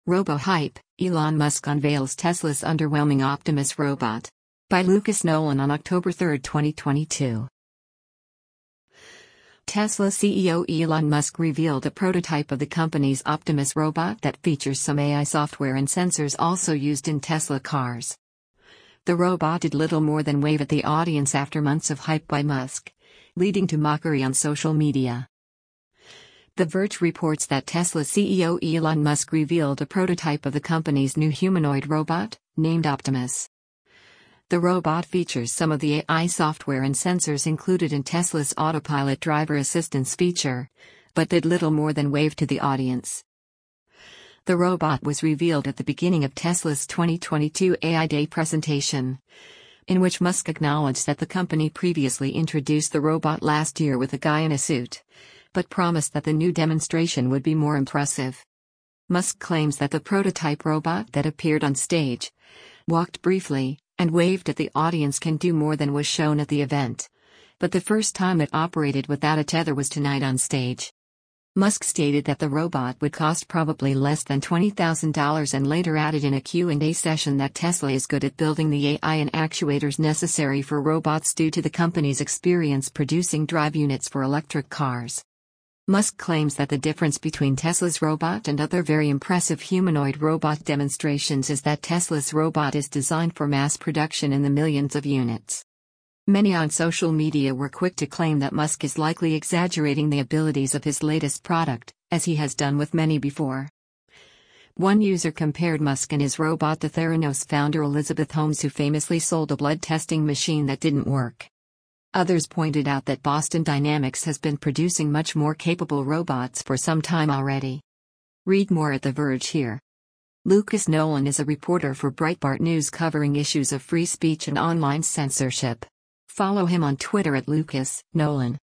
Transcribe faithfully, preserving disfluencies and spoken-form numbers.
Robo-hype, Elon Musk unveils Tesla's underwhelming Optimus robot. By Lucas Nolan on October third, twenty twenty-two. Tesla C E O Elon Musk revealed a prototype of the company's Optimus robot that features some A I software and sensors also used in Tesla cars. The robot did little more than wave at the audience after months of hype by Musk, leading to mockery on social media. The Verge reports that Tesla C E O Elon Musk revealed a prototype of the company's new humanoid robot, named Optimus. The robot features some of the A I software and sensors included in Tesla's autopilot driver assistance feature, but did little more than wave to the audience. The robot was revealed at the beginning of Tesla's twenty twenty-two A I Day presentation, in which Musk acknowledged that the company previously introduced the robot last year with a guy in a suit, but promised that the new demonstration would be more impressive. Musk claims that the prototype robot that appeared on stage, walked briefly, and waved at the audience can do more than was shown at the event. But the first time it operated without a tether was tonight on stage. Musk stated that the robot would cost probably less than twenty thousand dollars and later added in a Q and A session that Tesla is good at building the A I and actuators necessary for robots due to the company's experience producing drive units for electric cars. Musk claims that the difference between Tesla's robot and other very impressive humanoid robot demonstrations is that Tesla's robot is designed for mass production in the millions of units. Many on social media were quick to claim that Musk is likely exaggerating the abilities of his latest product, as he has done with many before. One user compared Musk and his robot to Theranos founder Elizabeth Holmes, who famously sold a blood testing machine that didn't work. Others pointed out that Boston Dynamics has been producing much more capable robots for some time already. Read more at The Verge here. Lucas Nolan is a reporter for Breitbart News covering issues of free speech and online censorship. Follow him on Twitter at Lucas Nolan.